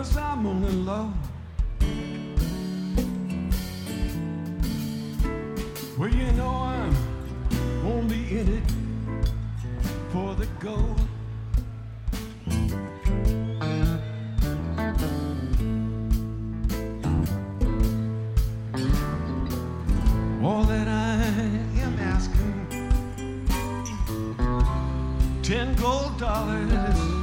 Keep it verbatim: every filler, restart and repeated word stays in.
'cause I'm only in love. Well, you know I'm won't be in it for the gold. All that I am asking, ten gold dollars.